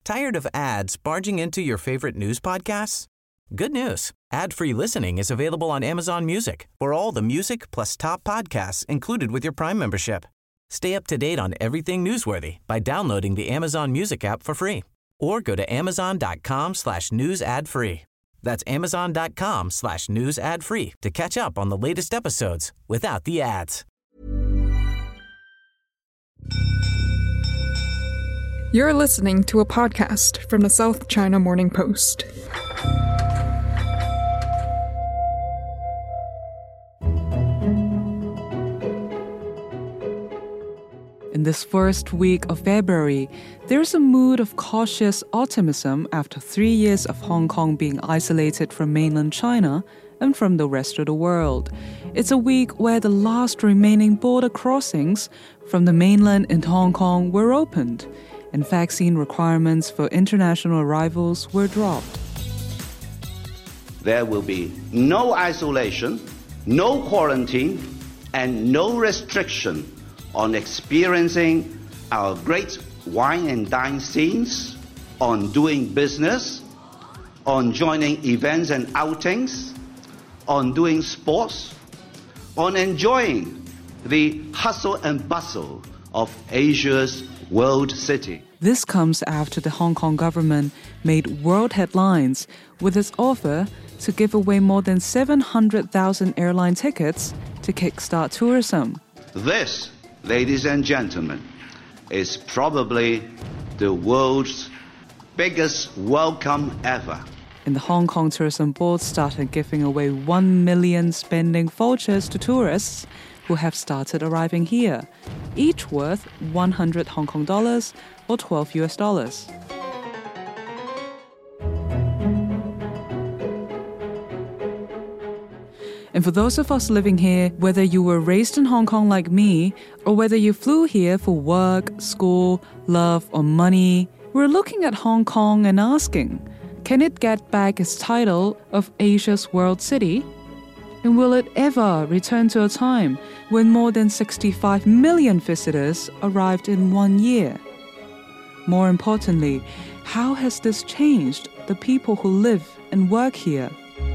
Tired of ads barging into your favorite news podcasts? Good news. Ad-free listening is available on Amazon Music for all the music plus top podcasts included with your Prime membership. Stay up to date on everything newsworthy by downloading the Amazon Music app for free or go to amazon.com/news ad free. That's amazon.com/news ad free to catch up on the latest episodes without the ads. You're listening to a podcast from the South China Morning Post. In this first week of February, there's a mood of cautious optimism after 3 years of Hong Kong being isolated from mainland China and from the rest of the world. It's a week where the last remaining border crossings from the mainland into Hong Kong were opened, and vaccine requirements for international arrivals were dropped. There will be no isolation, no quarantine, and no restriction on experiencing our great wine and dine scenes, on doing business, on joining events and outings, on doing sports, on enjoying the hustle and bustle of Asia's world city. This comes after the Hong Kong government made world headlines with its offer to give away more than 700,000 airline tickets to kickstart tourism. This, ladies and gentlemen, is probably the world's biggest welcome ever. And the Hong Kong Tourism Board started giving away 1 million spending vouchers to tourists who have started arriving here, each worth 100 Hong Kong dollars or $12 US. And for those of us living here, whether you were raised in Hong Kong like me, or whether you flew here for work, school, love, or money, we're looking at Hong Kong and asking, can it get back its title of Asia's World City? And will it ever return to a time when more than 65 million visitors arrived in 1 year? More importantly, how has this changed the people who live and work here?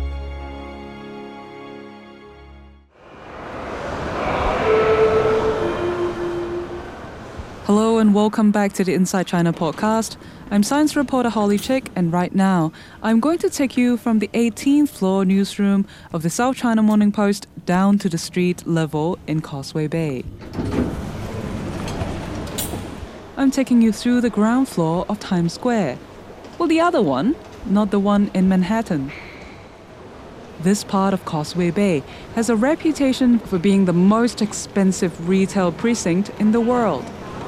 Hello and welcome back to the Inside China podcast. I'm science reporter Holly Chick, and right now, I'm going to take you from the 18th floor newsroom of the South China Morning Post down to the street level in Causeway Bay. I'm taking you through the ground floor of Times Square. Well, the other one, not the one in Manhattan. This part of Causeway Bay has a reputation for being the most expensive retail precinct in the world.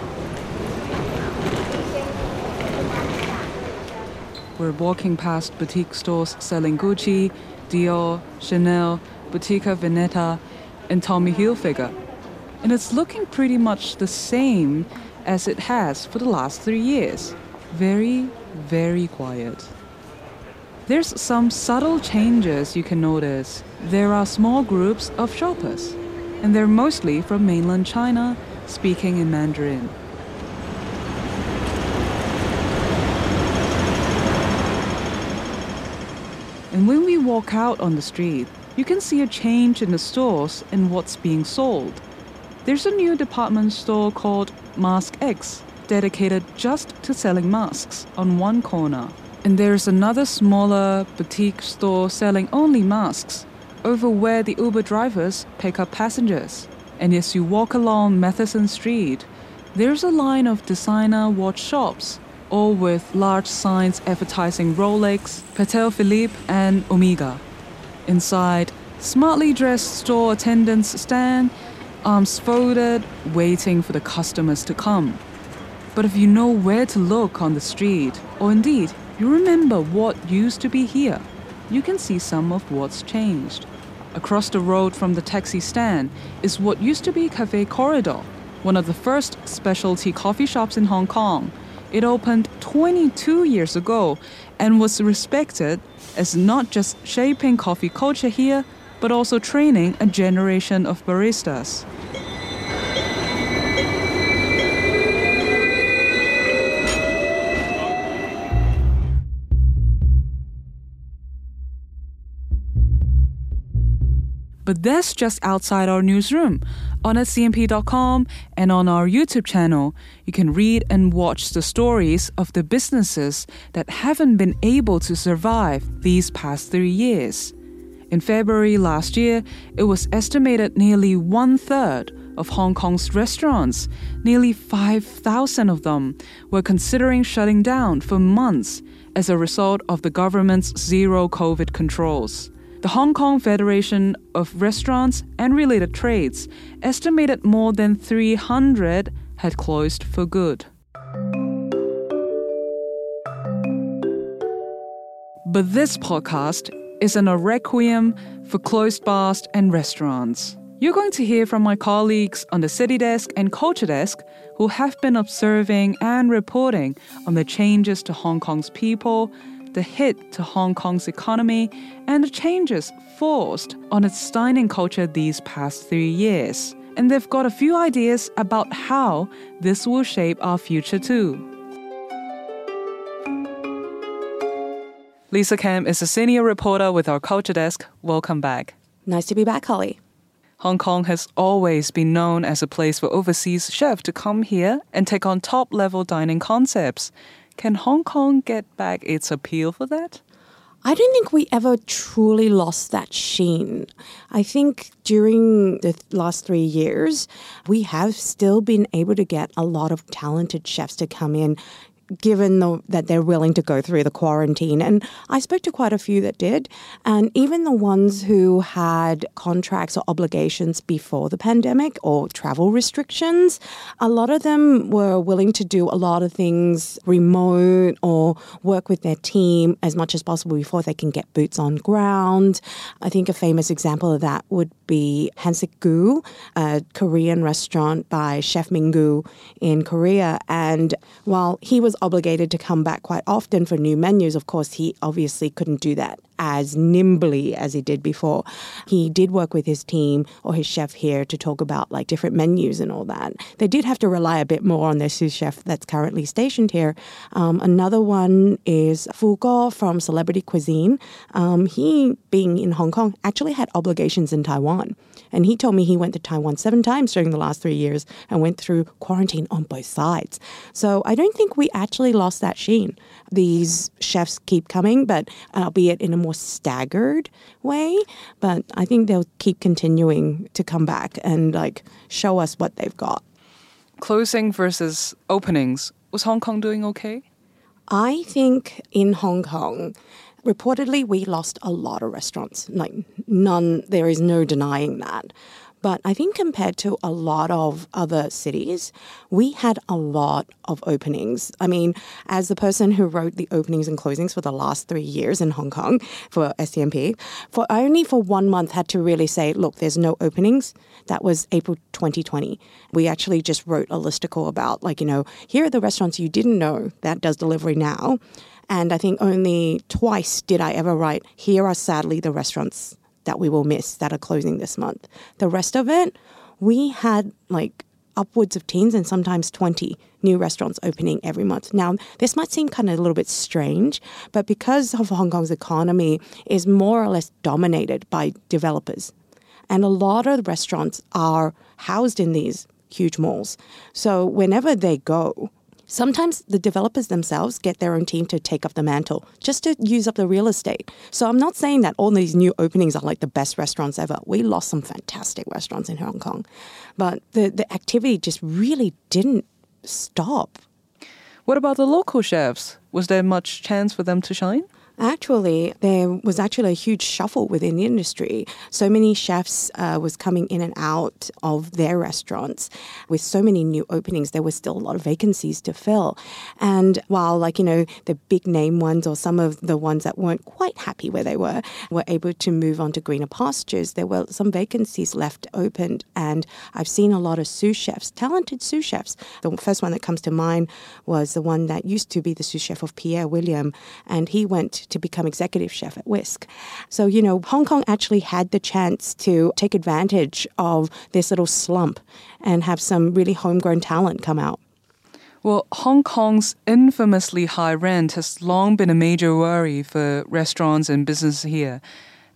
We're walking past boutique stores selling Gucci, Dior, Chanel, Bottega Veneta, and Tommy Hilfiger. And it's looking pretty much the same as it has for the last 3 years. Very, very quiet. There's some subtle changes you can notice. There are small groups of shoppers, and they're mostly from mainland China, speaking in Mandarin. And when we walk out on the street, you can see a change in the stores and what's being sold. There's a new department store called Mask X, dedicated just to selling masks on one corner. And there's another smaller boutique store selling only masks over where the Uber drivers pick up passengers. And as you walk along Matheson Street, there's a line of designer watch shops, all with large signs advertising Rolex, Patek Philippe, and Omega. Inside, smartly dressed store attendants stand, arms folded, waiting for the customers to come. But if you know where to look on the street, or indeed, you remember what used to be here, you can see some of what's changed. Across the road from the taxi stand is what used to be Cafe Corridor, one of the first specialty coffee shops in Hong Kong. It opened 22 years ago and was respected as not just shaping coffee culture here, but also training a generation of baristas. But that's just outside our newsroom. On scmp.com and on our YouTube channel, you can read and watch the stories of the businesses that haven't been able to survive these past 3 years. In February last year, it was estimated nearly 1/3 of Hong Kong's restaurants, nearly 5,000 of them, were considering shutting down for months as a result of the government's zero COVID controls. The Hong Kong Federation of Restaurants and Related Trades estimated more than 300 had closed for good. But this podcast isn't a requiem for closed bars and restaurants. You're going to hear from my colleagues on the City Desk and Culture Desk who have been observing and reporting on the changes to Hong Kong's people, the hit to Hong Kong's economy, and the changes forced on its dining culture these past 3 years. And they've got a few ideas about how this will shape our future too. Lisa Kam is a senior reporter with our Culture Desk. Welcome back. Nice to be back, Holly. Hong Kong has always been known as a place for overseas chefs to come here and take on top-level dining concepts. Can Hong Kong get back its appeal for that? I don't think we ever truly lost that sheen. I think during the last 3 years, we have still been able to get a lot of talented chefs to come in, given that they're willing to go through the quarantine. And I spoke to quite a few that did. And even the ones who had contracts or obligations before the pandemic or travel restrictions, a lot of them were willing to do a lot of things remote or work with their team as much as possible before they can get boots on ground. I think a famous example of that would be Hansik Gu, a Korean restaurant by Chef Minggu in Korea. And while he was obligated to come back quite often for new menus, of course, he obviously couldn't do that as nimbly as he did before. He did work with his team or his chef here to talk about like different menus and all that. They did have to rely a bit more on their sous chef that's currently stationed here. Another one is Fu Guo from Celebrity Cuisine. He, being in Hong Kong, actually had obligations in Taiwan. And he told me he went to Taiwan 7 times during the last 3 years and went through quarantine on both sides. So I don't think we actually lost that sheen. These chefs keep coming, but albeit in a more staggered way. But I think they'll keep continuing to come back and like show us what they've got. Closing versus openings. Was Hong Kong doing okay? I think in Hong Kong, reportedly, we lost a lot of restaurants. Like none, there is no denying that. But I think compared to a lot of other cities, we had a lot of openings. I mean, as the person who wrote the openings and closings for the last 3 years in Hong Kong for SCMP, only for 1 month had to really say, look, there's no openings. That was April 2020. We actually just wrote a listicle about, like, here are the restaurants you didn't know that does delivery now. And I think only twice did I ever write, here are sadly the restaurants that we will miss that are closing this month. The rest of it, we had like upwards of teens and sometimes 20 new restaurants opening every month. Now, this might seem kind of a little bit strange, but because of Hong Kong's economy is more or less dominated by developers. And a lot of the restaurants are housed in these huge malls. So whenever they go, sometimes the developers themselves get their own team to take up the mantle just to use up the real estate. So I'm not saying that all these new openings are like the best restaurants ever. We lost some fantastic restaurants in Hong Kong. But the activity just really didn't stop. What about the local chefs? Was there much chance for them to shine? Actually, there was actually a huge shuffle within the industry. So many chefs was coming in and out of their restaurants. With so many new openings, there was still a lot of vacancies to fill. And while, the big name ones or some of the ones that weren't quite happy where they were able to move on to greener pastures, there were some vacancies left opened. And I've seen a lot of sous chefs, talented sous chefs. The first one that comes to mind was the one that used to be the sous chef of Pierre William, and he went to become executive chef at Whisk. So, Hong Kong actually had the chance to take advantage of this little slump and have some really homegrown talent come out. Well, Hong Kong's infamously high rent has long been a major worry for restaurants and business here.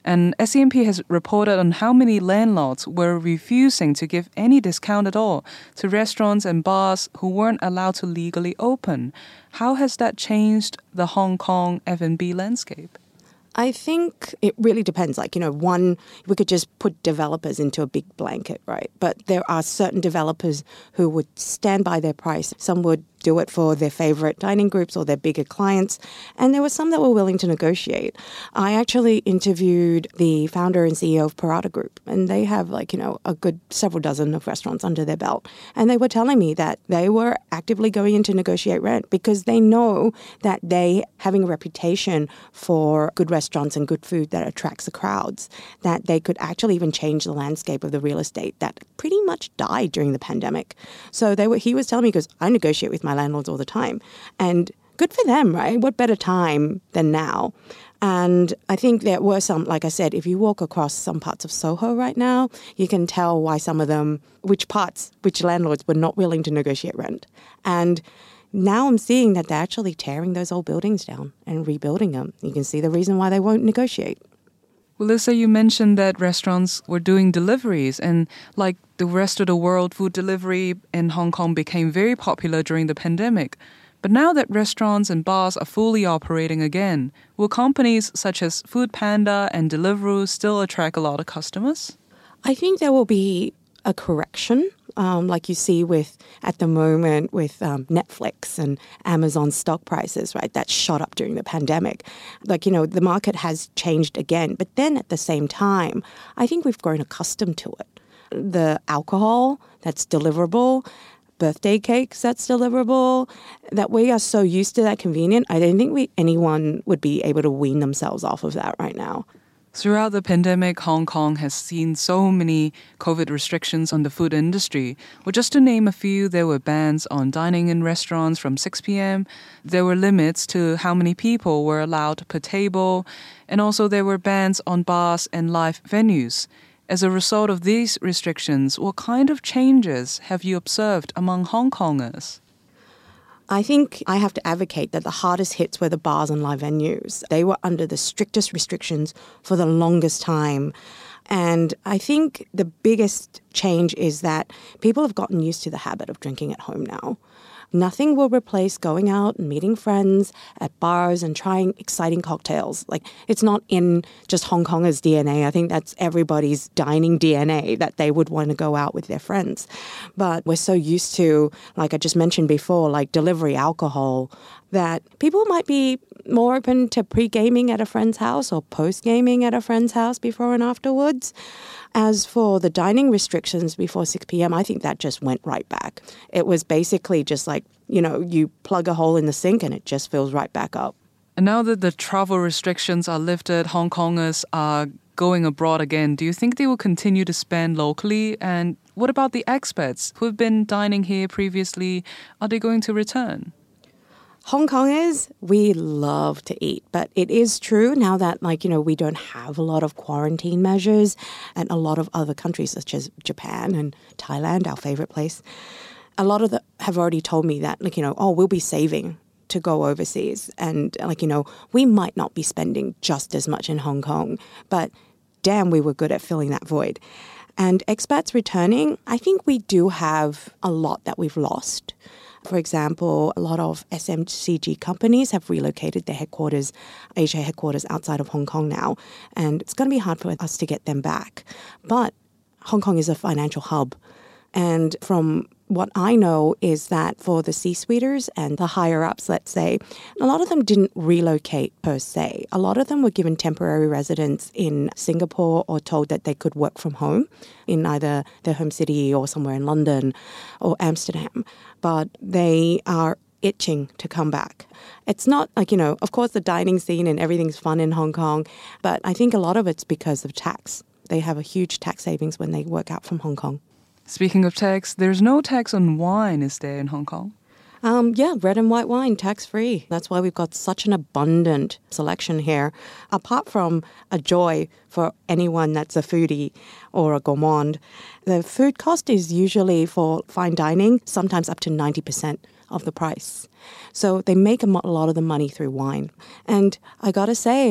And SCMP has reported on how many landlords were refusing to give any discount at all to restaurants and bars who weren't allowed to legally open. How has that changed the Hong Kong F&B landscape? I think it really depends. One, we could just put developers into a big blanket, right? But there are certain developers who would stand by their price. Some would do it for their favorite dining groups or their bigger clients. And there were some that were willing to negotiate. I actually interviewed the founder and CEO of Parata Group, and they have a good several dozen of restaurants under their belt. And they were telling me that they were actively going in to negotiate rent because they know that they having a reputation for good restaurants and good food that attracts the crowds, that they could actually even change the landscape of the real estate that pretty much died during the pandemic. So he was telling me, because I negotiate with my landlords all the time. And good for them, right? What better time than now? And I think there were some, like I said, if you walk across some parts of Soho right now, you can tell why some of them, which landlords were not willing to negotiate rent. And now I'm seeing that they're actually tearing those old buildings down and rebuilding them. You can see the reason why they won't negotiate. Well, Lisa, you mentioned that restaurants were doing deliveries, and like the rest of the world, food delivery in Hong Kong became very popular during the pandemic. But now that restaurants and bars are fully operating again, will companies such as Foodpanda and Deliveroo still attract a lot of customers? I think there will be a correction, like you see at the moment with Netflix and Amazon stock prices, right? That shot up during the pandemic. The market has changed again. But then at the same time, I think we've grown accustomed to it. The alcohol that's deliverable, birthday cakes that's deliverable, that we are so used to that convenient. I don't think anyone would be able to wean themselves off of that right now. Throughout the pandemic, Hong Kong has seen so many COVID restrictions on the food industry. Well, just to name a few, there were bans on dining in restaurants from 6 p.m. There were limits to how many people were allowed per table. And also there were bans on bars and live venues. As a result of these restrictions, what kind of changes have you observed among Hong Kongers? I think I have to advocate that the hardest hits were the bars and live venues. They were under the strictest restrictions for the longest time. And I think the biggest change is that people have gotten used to the habit of drinking at home now. Nothing will replace going out and meeting friends at bars and trying exciting cocktails. It's not in just Hong Kongers' DNA. I think that's everybody's dining DNA, that they would want to go out with their friends. But we're so used to, like I just mentioned before, delivery alcohol, that people might be more open to pre-gaming at a friend's house or post-gaming at a friend's house before and afterwards. As for the dining restrictions before 6 p.m., I think that just went right back. It was basically just you plug a hole in the sink and it just fills right back up. And now that the travel restrictions are lifted, Hong Kongers are going abroad again. Do you think they will continue to spend locally? And what about the expats who have been dining here previously? Are they going to return? Hong Kongers, we love to eat, but it is true now that, we don't have a lot of quarantine measures, and a lot of other countries such as Japan and Thailand, our favorite place, a lot of them have already told me that, we'll be saving to go overseas. And, we might not be spending just as much in Hong Kong, but damn, we were good at filling that void. And expats returning, I think we do have a lot that we've lost. For example, a lot of FMCG companies have relocated their Asia headquarters outside of Hong Kong now, and it's going to be hard for us to get them back. But Hong Kong is a financial hub, and from what I know is that for the C-suiters and the higher-ups, let's say, a lot of them didn't relocate per se. A lot of them were given temporary residence in Singapore or told that they could work from home in either their home city or somewhere in London or Amsterdam. But they are itching to come back. It's not of course the dining scene and everything's fun in Hong Kong, but I think a lot of it's because of tax. They have a huge tax savings when they work out from Hong Kong. Speaking of tax, there's no tax on wine, is there, in Hong Kong? Red and white wine, tax-free. That's why we've got such an abundant selection here. Apart from a joy for anyone that's a foodie or a gourmand, the food cost is usually for fine dining, sometimes up to 90% of the price. So they make a lot of the money through wine. And I got to say,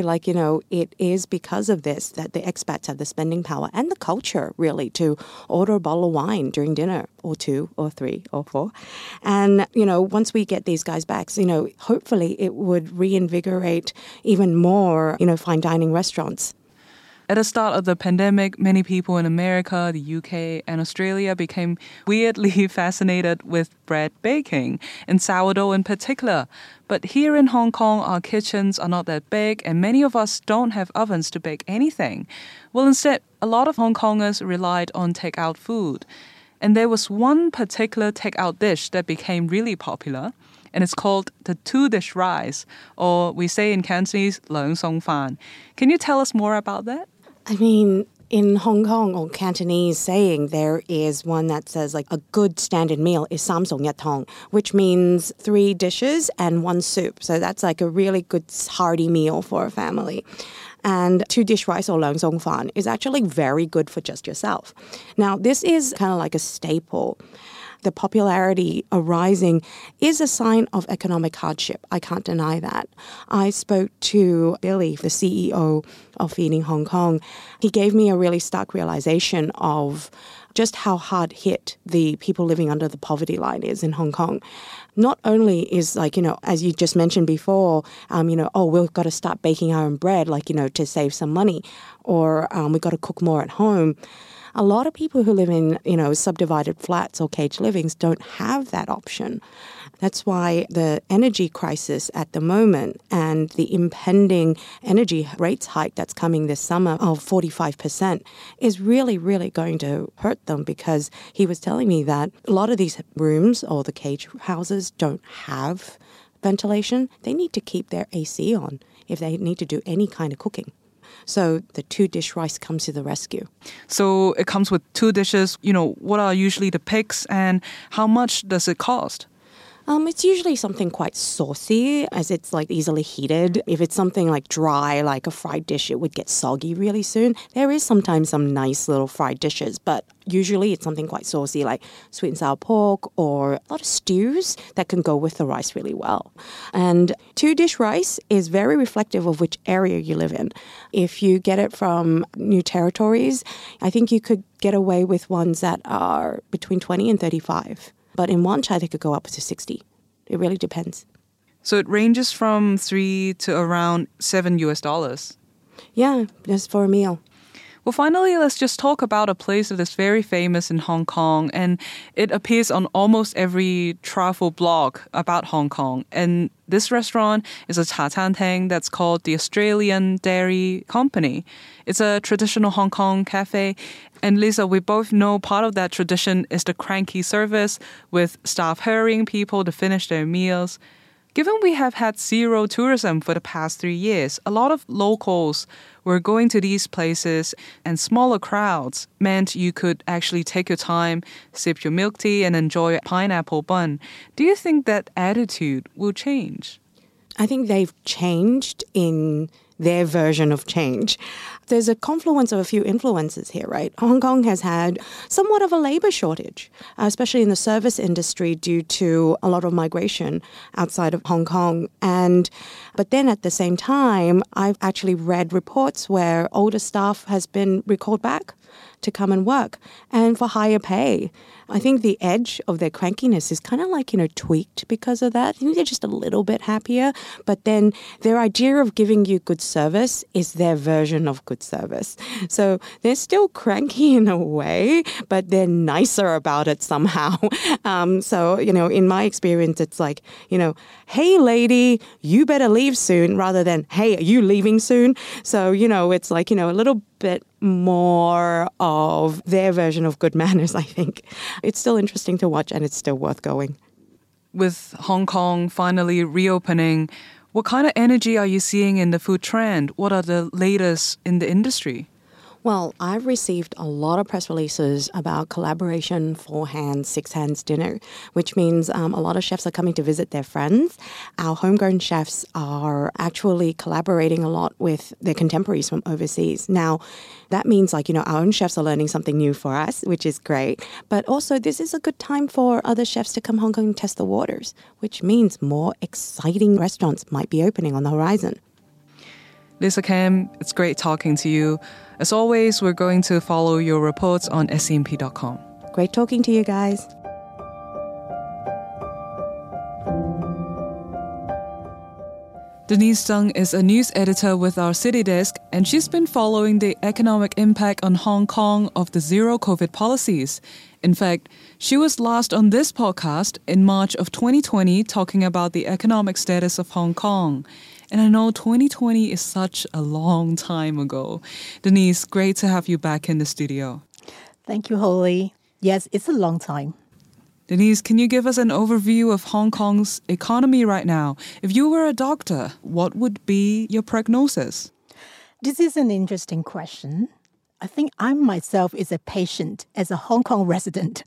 it is because of this that the expats have the spending power and the culture, really, to order a bottle of wine during dinner, or 2 or 3 or 4. And, once we get these guys back, hopefully it would reinvigorate even more, fine dining restaurants. At the start of the pandemic, many people in America, the UK, and Australia became weirdly fascinated with bread baking, and sourdough in particular. But here in Hong Kong, our kitchens are not that big, and many of us don't have ovens to bake anything. Well, instead, a lot of Hong Kongers relied on takeout food. And there was one particular takeout dish that became really popular, and it's called the two-dish rice, or we say in Cantonese, 兩餸飯. Can you tell us more about that? I mean, in Hong Kong or Cantonese saying, there is one that says a good standard meal is 三餸一湯, which means 3 dishes and 1 soup. So that's a really good hearty meal for a family. And 2-dish rice or 兩餸飯 is actually very good for just yourself. Now, this is kind of like a staple. The popularity arising is a sign of economic hardship. I can't deny that. I spoke to Billy, the CEO of Feeding Hong Kong. He gave me a really stark realization of just how hard hit the people living under the poverty line is in Hong Kong. Not only is as you just mentioned before, we've got to start baking our own bread, to save some money, or we've got to cook more at home. A lot of people who live in, subdivided flats or caged livings don't have that option. That's why the energy crisis at the moment and the impending energy rates hike that's coming this summer of 45% is really, really going to hurt them, because he was telling me that a lot of these rooms or the cage houses don't have ventilation. They need to keep their AC on if they need to do any kind of cooking. So the 2-dish rice comes to the rescue. So it comes with 2 dishes. What are usually the picks and how much does it cost? It's usually something quite saucy, as it's easily heated. If it's something dry, like a fried dish, it would get soggy really soon. There is sometimes some nice little fried dishes, but usually it's something quite saucy, like sweet and sour pork or a lot of stews that can go with the rice really well. And 2-dish rice is very reflective of which area you live in. If you get it from New Territories, I think you could get away with ones that are between 20 and 35. But in Wan Chai, they could go up to 60. It really depends. So it ranges from 3 to around $7. Yeah, just for a meal. Well, finally, let's just talk about a place that is very famous in Hong Kong, and it appears on almost every travel blog about Hong Kong. And this restaurant is a cha chan teng that's called the Australian Dairy Company. It's a traditional Hong Kong cafe. And Lisa, we both know part of that tradition is the cranky service with staff hurrying people to finish their meals. Given we have had zero tourism for the past 3 years, a lot of locals were going to these places, and smaller crowds meant you could actually take your time, sip your milk tea, and enjoy a pineapple bun. Do you think that attitude will change? I think they've changed in their version of change. There's a confluence of a few influences here, right? Hong Kong has had somewhat of a labor shortage, especially in the service industry due to a lot of migration outside of Hong Kong. But then at the same time, I've actually read reports where older staff has been recalled back to come and work, and for higher pay. I think the edge of their crankiness is kind of tweaked because of that. I think they're just a little bit happier, but then their idea of giving you good service is their version of good service. So they're still cranky in a way, but they're nicer about it somehow. So, in my experience, it's hey, lady, you better leave soon, rather than, hey, are you leaving soon? So, it's a little bit more of their version of good manners, I think. It's still interesting to watch, and it's still worth going. With Hong Kong finally reopening, what kind of energy are you seeing in the food trend? What are the latest in the industry? Well, I've received a lot of press releases about collaboration, 4 hands, 6 hands dinner, which means a lot of chefs are coming to visit their friends. Our homegrown chefs are actually collaborating a lot with their contemporaries from overseas. Now, that means our own chefs are learning something new for us, which is great. But also, this is a good time for other chefs to come Hong Kong and test the waters, which means more exciting restaurants might be opening on the horizon. Lisa Kam, it's great talking to you. As always, we're going to follow your reports on scmp.com. Great talking to you guys. Denise Tsang is a news editor with our City Desk, and she's been following the economic impact on Hong Kong of the zero-COVID policies. In fact, she was last on this podcast in March of 2020 talking about the economic status of Hong Kong. And I know 2020 is such a long time ago. Denise, great to have you back in the studio. Thank you, Holly. Yes, it's a long time. Denise, can you give us an overview of Hong Kong's economy right now? If you were a doctor, what would be your prognosis? This is an interesting question. I think I myself is a patient as a Hong Kong resident.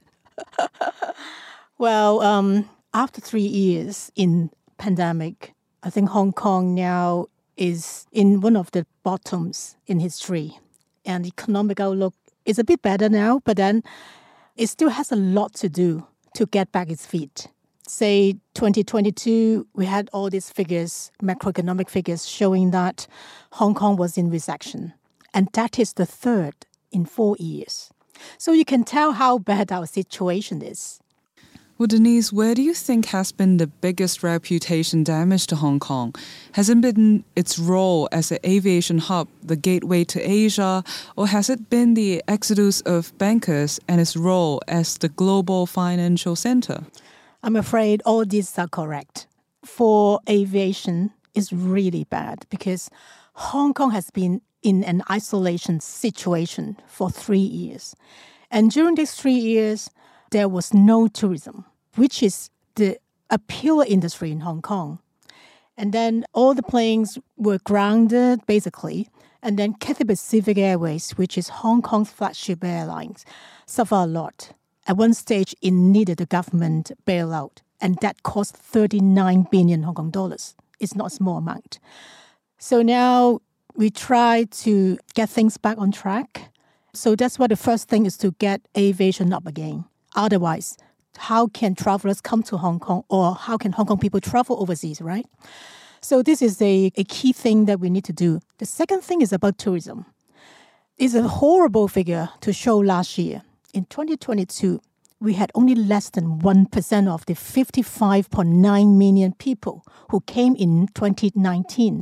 Well, after 3 years in pandemic, I think Hong Kong now is in one of the bottoms in history. And economic outlook is a bit better now, but then it still has a lot to do to get back its feet. Say 2022, we had all these figures, macroeconomic figures, showing that Hong Kong was in recession. And that is the third in 4 years. So you can tell how bad our situation is. Well, Denise, where do you think has been the biggest reputation damage to Hong Kong? Has it been its role as an aviation hub, the gateway to Asia, or has it been the exodus of bankers and its role as the global financial center? I'm afraid all these are correct. For aviation, it's really bad because Hong Kong has been in an isolation situation for 3 years. And during these 3 years, there was no tourism, which is the appeal industry in Hong Kong. And then all the planes were grounded, basically. And then Cathay Pacific Airways, which is Hong Kong's flagship airlines, suffered a lot. At one stage, it needed a government bailout, and that cost 39 billion Hong Kong dollars. It's not a small amount. So now we try to get things back on track. So that's why the first thing is to get aviation up again. Otherwise, how can travelers come to Hong Kong, or how can Hong Kong people travel overseas, right? So this is a key thing that we need to do. The second thing is about tourism. It's a horrible figure to show last year. In 2022, we had only less than 1% of the 55.9 million people who came in 2019.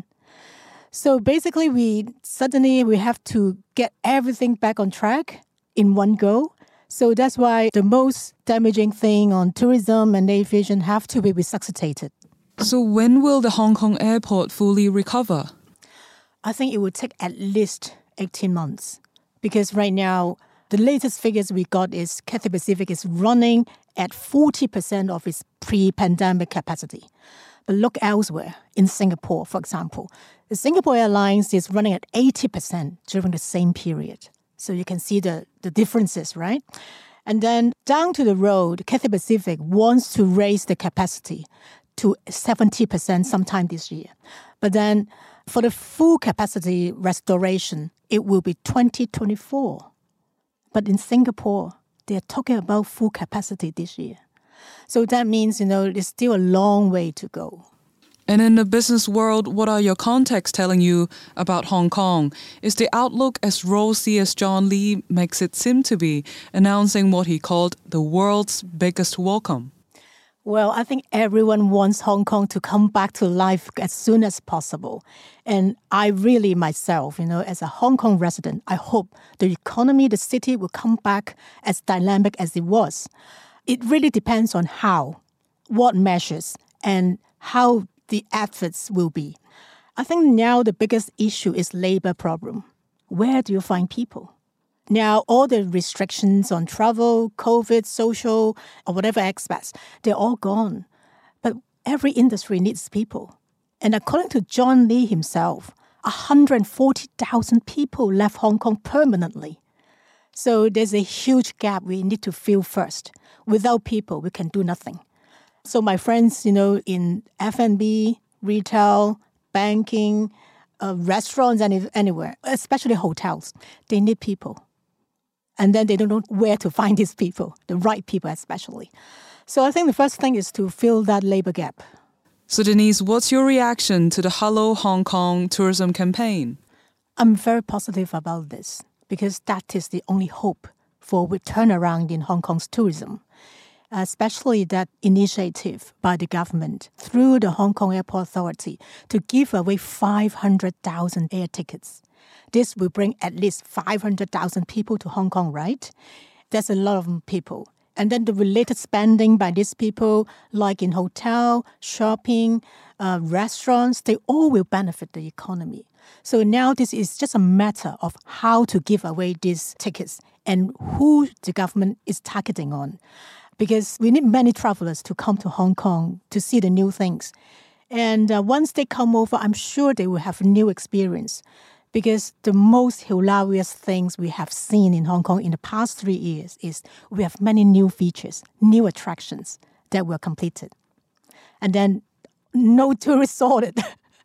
So basically, we have to get everything back on track in one go. So that's why the most damaging thing on tourism and aviation have to be resuscitated. So when will the Hong Kong airport fully recover? I think it will take at least 18 months. Because right now, the latest figures we got is Cathay Pacific is running at 40% of its pre-pandemic capacity. But look elsewhere, in Singapore, for example. The Singapore Airlines is running at 80% during the same period. So you can see the differences, right? And then down to the road, Cathay Pacific wants to raise the capacity to 70% sometime this year. But then for the full capacity restoration, it will be 2024. But in Singapore, they're talking about full capacity this year. So that means, there's still a long way to go. And in the business world, what are your contacts telling you about Hong Kong? Is the outlook as rosy as John Lee makes it seem to be, announcing what he called the world's biggest welcome? Well, I think everyone wants Hong Kong to come back to life as soon as possible. And I really, myself, as a Hong Kong resident, I hope the economy, the city will come back as dynamic as it was. It really depends on how, what measures, and how the efforts will be. I think now the biggest issue is labor problem. Where do you find people? Now, all the restrictions on travel, COVID, social, or whatever aspects, they're all gone. But every industry needs people. And according to John Lee himself, 140,000 people left Hong Kong permanently. So there's a huge gap we need to fill first. Without people, we can do nothing. So my friends, in F&B, retail, banking, restaurants, and anywhere, especially hotels, they need people. And then they don't know where to find these people, the right people especially. So I think the first thing is to fill that labor gap. So Denise, what's your reaction to the Hello Hong Kong tourism campaign? I'm very positive about this because that is the only hope for a turnaround in Hong Kong's tourism, especially that initiative by the government through the Hong Kong Airport Authority to give away 500,000 air tickets. This will bring at least 500,000 people to Hong Kong, right? That's a lot of people. And then the related spending by these people, like in hotel, shopping, restaurants, they all will benefit the economy. So now this is just a matter of how to give away these tickets and who the government is targeting on. Because we need many travelers to come to Hong Kong to see the new things. And once they come over, I'm sure they will have a new experience. Because the most hilarious things we have seen in Hong Kong in the past 3 years is we have many new features, new attractions that were completed. And then no tourists saw it.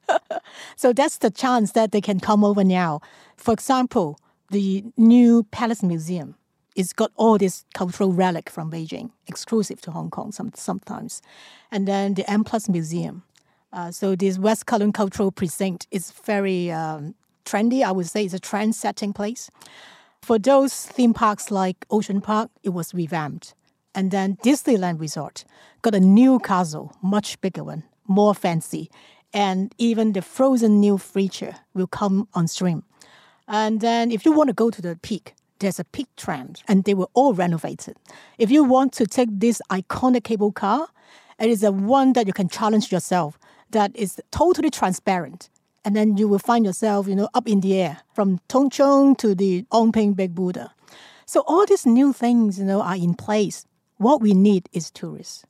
So that's the chance that they can come over now. For example, the new Palace Museum. It's got all this cultural relic from Beijing, exclusive to Hong Kong sometimes. And then the M+ Museum. So this West Kowloon Cultural Precinct is very trendy. I would say it's a trend-setting place. For those theme parks like Ocean Park, it was revamped. And then Disneyland Resort got a new castle, much bigger one, more fancy. And even the Frozen new feature will come on stream. And then if you want to go to the Peak, there's a Peak tram, and they were all renovated. If you want to take this iconic cable car, it is a one that you can challenge yourself, that is totally transparent. And then you will find yourself, up in the air from Tung Chung to the Ong Ping Big Buddha. So all these new things, are in place. What we need is tourists.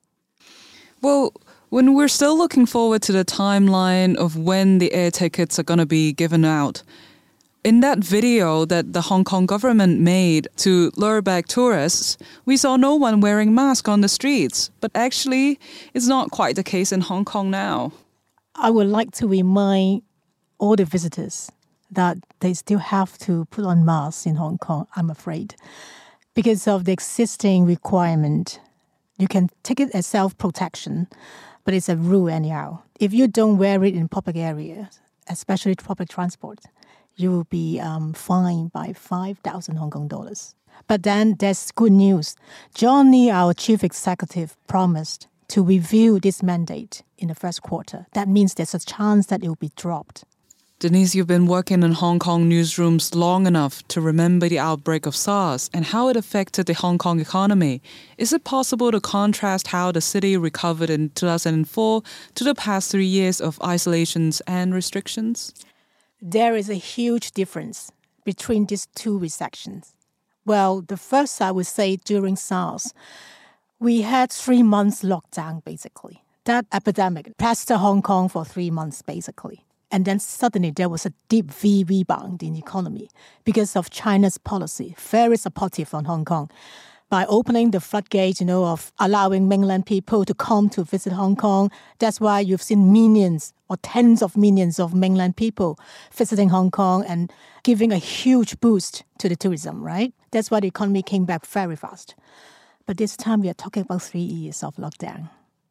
Well, when we're still looking forward to the timeline of when the air tickets are going to be given out, in that video that the Hong Kong government made to lure back tourists, we saw no one wearing masks on the streets. But actually, it's not quite the case in Hong Kong now. I would like to remind all the visitors that they still have to put on masks in Hong Kong, I'm afraid. Because of the existing requirement, you can take it as self-protection, but it's a rule anyhow. If you don't wear it in public areas, especially public transport, you will be fined by 5,000 Hong Kong dollars. But then there's good news. John Lee, our chief executive, promised to review this mandate in the first quarter. That means there's a chance that it will be dropped. Denise, you've been working in Hong Kong newsrooms long enough to remember the outbreak of SARS and how it affected the Hong Kong economy. Is it possible to contrast how the city recovered in 2004 to the past 3 years of isolations and restrictions? There is a huge difference between these two recessions. Well, the first, I would say, during SARS, we had 3 months lockdown, basically. That epidemic pestered Hong Kong for 3 months, basically. And then suddenly there was a deep V rebound in the economy because of China's policy, very supportive on Hong Kong. By opening the floodgates, of allowing mainland people to come to visit Hong Kong, that's why you've seen millions or tens of millions of mainland people visiting Hong Kong and giving a huge boost to the tourism, right? That's why the economy came back very fast. But this time we are talking about 3 years of lockdown.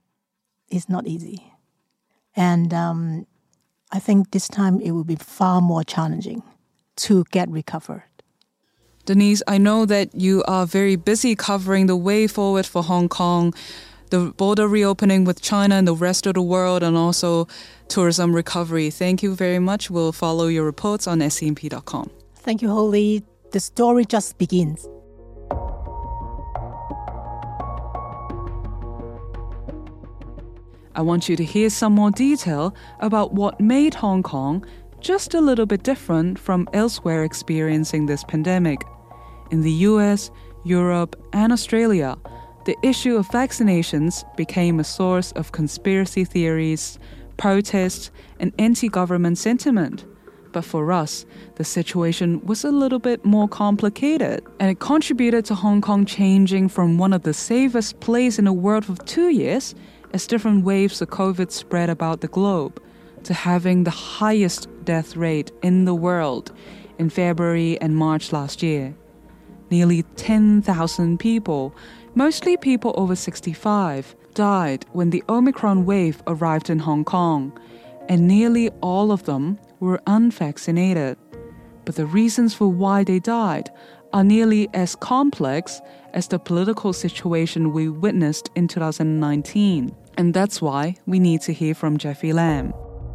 It's not easy. And I think this time it will be far more challenging to get recovered. Denise, I know that you are very busy covering the way forward for Hong Kong, the border reopening with China and the rest of the world, and also tourism recovery. Thank you very much. We'll follow your reports on scmp.com. Thank you, Holly. The story just begins. I want you to hear some more detail about what made Hong Kong just a little bit different from elsewhere experiencing this pandemic. In the US, Europe, and Australia, the issue of vaccinations became a source of conspiracy theories, protests, and anti-government sentiment. But for us, the situation was a little bit more complicated, and it contributed to Hong Kong changing from one of the safest places in the world for 2 years, as different waves of COVID spread about the globe, to having the highest death rate in the world in February and March last year. Nearly 10,000 people, mostly people over 65, died when the Omicron wave arrived in Hong Kong, and nearly all of them were unvaccinated. But the reasons for why they died are nearly as complex as the political situation we witnessed in 2019. And that's why we need to hear from Jeffrey Lam.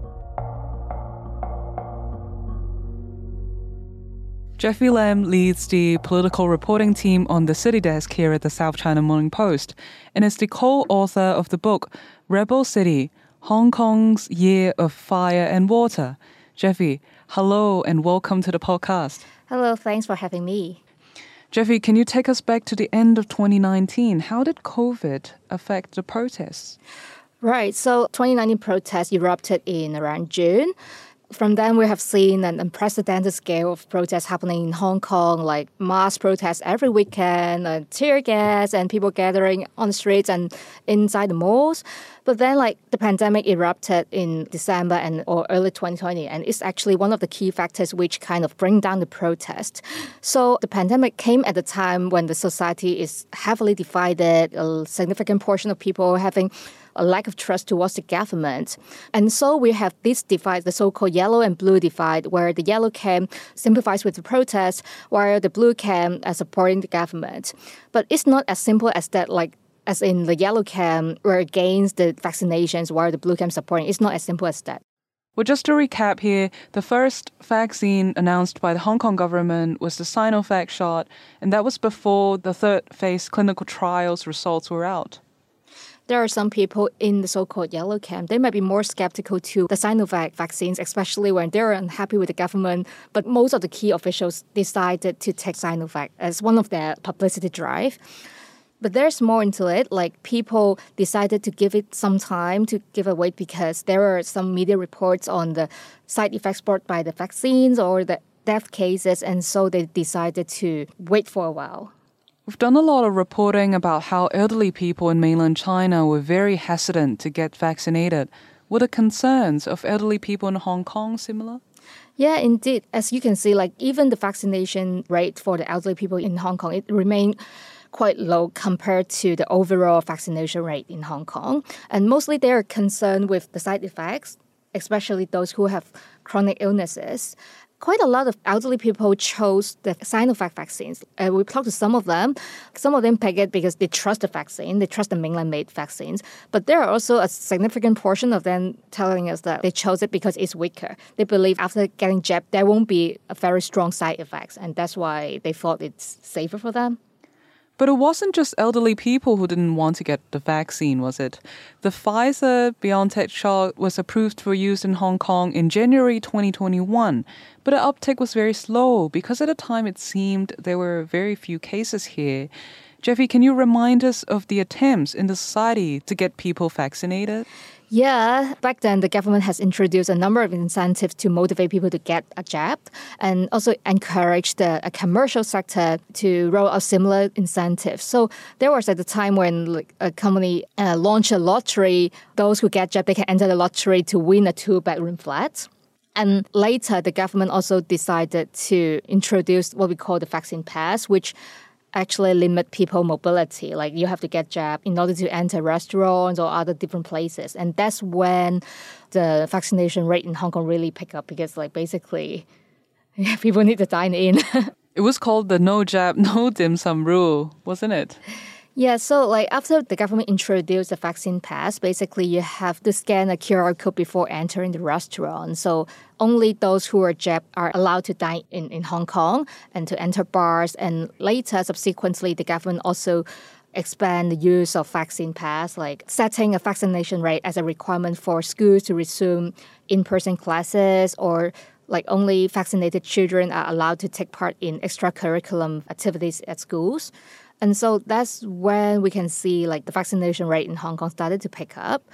Jeffrey Lam leads the political reporting team on the City Desk here at the South China Morning Post and is the co-author of the book Rebel City, Hong Kong's Year of Fire and Water. Jeffrey, hello and welcome to the podcast. Hello, thanks for having me. Jeffrey, can you take us back to the end of 2019? How did COVID affect the protests? Right, so 2019 protests erupted in around June. From then, we have seen an unprecedented scale of protests happening in Hong Kong, like mass protests every weekend, tear gas, and people gathering on the streets and inside the malls. But then, the pandemic erupted in December or early 2020, and it's actually one of the key factors which kind of bring down the protest. So the pandemic came at a time when the society is heavily divided, a significant portion of people having a lack of trust towards the government. And so we have this divide, the so-called yellow and blue divide, where the yellow camp sympathize with the protest, while the blue camp are supporting the government. But it's not as simple as that, as in the yellow camp were against the vaccinations, while the blue camp supporting. It's not as simple as that. Well, just to recap here, the first vaccine announced by the Hong Kong government was the Sinovac shot, and that was before the third phase clinical trials results were out. There are some people in the so-called yellow camp. They might be more skeptical to the Sinovac vaccines, especially when they're unhappy with the government. But most of the key officials decided to take Sinovac as one of their publicity drive. But there's more into it. People decided to give it some time to give a wait because there are some media reports on the side effects brought by the vaccines or the death cases, and so they decided to wait for a while. We've done a lot of reporting about how elderly people in mainland China were very hesitant to get vaccinated. Were the concerns of elderly people in Hong Kong similar? Yeah, indeed. As you can see, even the vaccination rate for the elderly people in Hong Kong, it remained quite low compared to the overall vaccination rate in Hong Kong. And mostly they are concerned with the side effects, especially those who have chronic illnesses. Quite a lot of elderly people chose the Sinovac vaccines. We talked to some of them. Some of them pick it because they trust the vaccine. They trust the mainland-made vaccines. But there are also a significant portion of them telling us that they chose it because it's weaker. They believe after getting jabbed, there won't be a very strong side effects. And that's why they thought it's safer for them. But it wasn't just elderly people who didn't want to get the vaccine, was it? The Pfizer-BioNTech shot was approved for use in Hong Kong in January 2021, but the uptake was very slow because at the time it seemed there were very few cases here. Jeffrey, can you remind us of the attempts in the society to get people vaccinated? Yeah, back then the government has introduced a number of incentives to motivate people to get a jab and also encourage the commercial sector to roll out similar incentives. So there was at the time when a company launched a lottery, those who get jab, they can enter the lottery to win a 2-bedroom flat. And later the government also decided to introduce what we call the vaccine pass, which actually limit people mobility. You have to get jabbed in order to enter restaurants or other different places. And that's when the vaccination rate in Hong Kong really picked up because basically people need to dine in. It was called the no jab, no dim sum rule, wasn't it? Yeah, so after the government introduced the vaccine pass, basically you have to scan a QR code before entering the restaurant. So only those who are jabbed are allowed to dine in Hong Kong and to enter bars. And later, subsequently, the government also expand the use of vaccine pass, setting a vaccination rate as a requirement for schools to resume in-person classes or only vaccinated children are allowed to take part in extracurriculum activities at schools. And so that's when we can see the vaccination rate in Hong Kong started to pick up.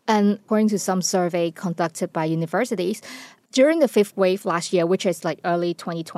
And according to some survey conducted by universities, during the fifth wave last year, which is like early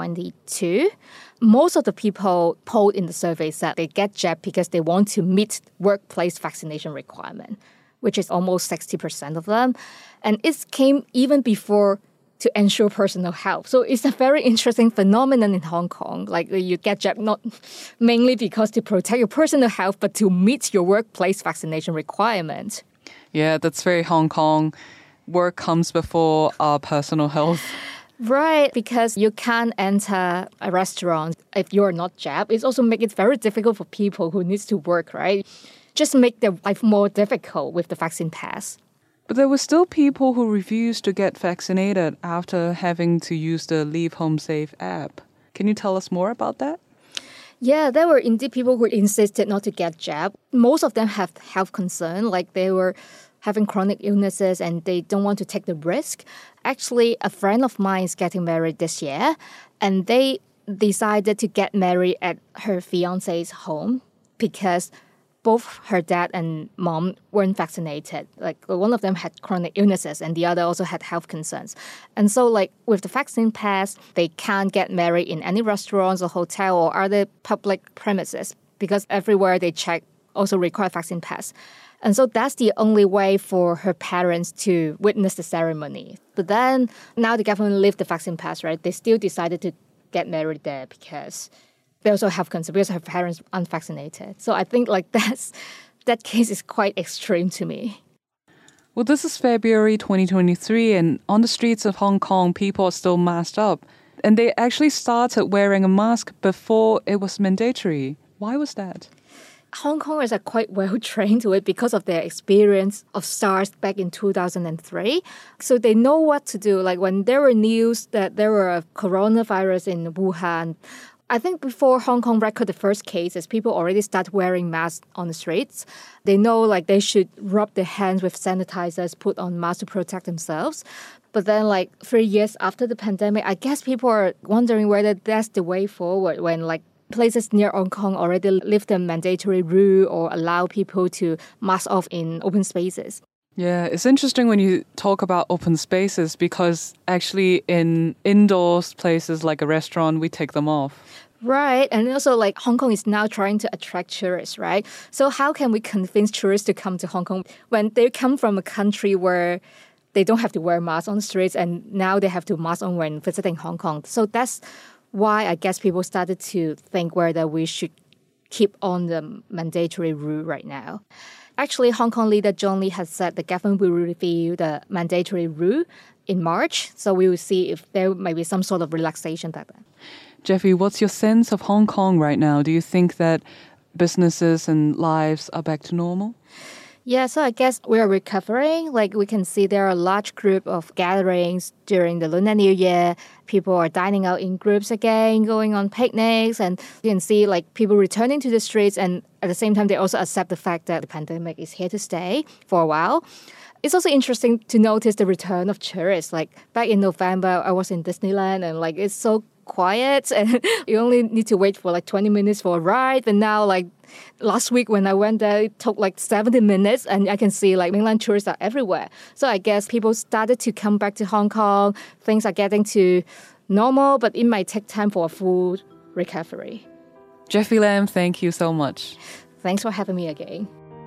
2022, most of the people polled in the survey said they get jab because they want to meet workplace vaccination requirement, which is almost 60% of them. And it came even before to ensure personal health. So it's a very interesting phenomenon in Hong Kong. Like you get jab not mainly because to protect your personal health, but to meet your workplace vaccination requirement. Yeah, that's very Hong Kong. Work comes before our personal health. Right, because you can't enter a restaurant if you're not jabbed. It also makes it very difficult for people who needs to work, right? Just make their life more difficult with the vaccine pass. But there were still people who refused to get vaccinated after having to use the Leave Home Safe app. Can you tell us more about that? Yeah, there were indeed people who insisted not to get jabbed. Most of them have health concern, like they were having chronic illnesses and they don't want to take the risk. Actually, a friend of mine is getting married this year, and they decided to get married at her fiance's home because both her dad and mom weren't vaccinated. Like one of them had chronic illnesses and the other also had health concerns. And so like with the vaccine pass, they can't get married in any restaurants or hotel or other public premises because everywhere they check also require vaccine pass. And so that's the only way for her parents to witness the ceremony. But then now the government lifted the vaccine pass, right? They still decided to get married there because they also have concern because her parents are unvaccinated. So I think like that case is quite extreme to me. Well, this is February 2023, and on the streets of Hong Kong, people are still masked up. And they actually started wearing a mask before it was mandatory. Why was that? Hong Kongers are quite well trained to it because of their experience of SARS back in 2003. So they know what to do. Like when there were news that there were a coronavirus in Wuhan, I think before Hong Kong recorded the first cases, people already started wearing masks on the streets. They know like they should rub their hands with sanitizers, put on masks to protect themselves. But then like 3 years after the pandemic, I guess people are wondering whether that's the way forward when like places near Hong Kong already lift the mandatory rule or allow people to mask off in open spaces. Yeah, it's interesting when you talk about open spaces because actually in indoors places like a restaurant, we take them off. Right. And also like Hong Kong is now trying to attract tourists, right? So how can we convince tourists to come to Hong Kong when they come from a country where they don't have to wear masks on the streets and now they have to mask on when visiting Hong Kong? So that's why I guess people started to think whether we should keep on the mandatory rule right now. Actually, Hong Kong leader John Lee has said the government will review the mandatory rule in March, so we will see if there might be some sort of relaxation back then. Jeffy, what's your sense of Hong Kong right now? Do you think that businesses and lives are back to normal? Yeah, so I guess we are recovering. Like we can see there are a large group of gatherings during the Lunar New Year. People are dining out in groups again, going on picnics, and you can see like people returning to the streets. And at the same time, they also accept the fact that the pandemic is here to stay for a while. It's also interesting to notice the return of tourists. Like back in November, I was in Disneyland and like it's so quiet and you only need to wait for like 20 minutes for a ride. And now like last week when I went there, it took like 70 minutes and I can see like mainland tourists are everywhere. So I guess people started to come back to Hong Kong. Things are getting to normal, but it might take time for a full recovery. Jeffy Lam, thank you so much. Thanks for having me again.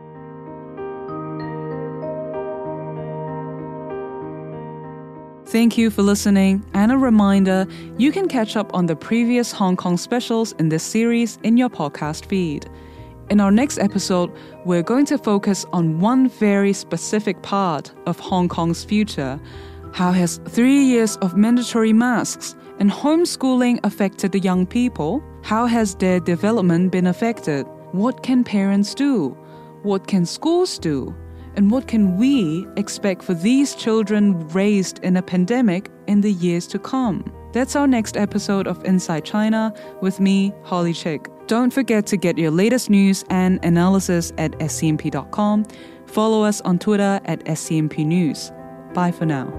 Thank you for listening, and a reminder, you can catch up on the previous Hong Kong specials in this series in your podcast feed. In our next episode, we're going to focus on one very specific part of Hong Kong's future. How has 3 years of mandatory masks and homeschooling affected the young people? How has their development been affected? What can parents do? What can schools do? And what can we expect for these children raised in a pandemic in the years to come? That's our next episode of Inside China with me, Holly Chick. Don't forget to get your latest news and analysis at scmp.com. Follow us on Twitter at scmp news. Bye for now.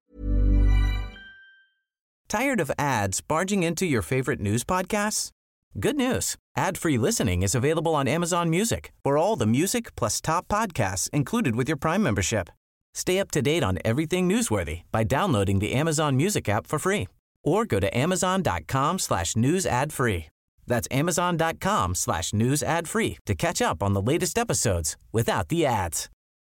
Tired of ads barging into your favorite news podcasts? Good news. Ad-free listening is available on Amazon Music for all the music plus top podcasts included with your Prime membership. Stay up to date on everything newsworthy by downloading the Amazon Music app for free or go to amazon.com/news ad free. That's amazon.com/news ad free to catch up on the latest episodes without the ads.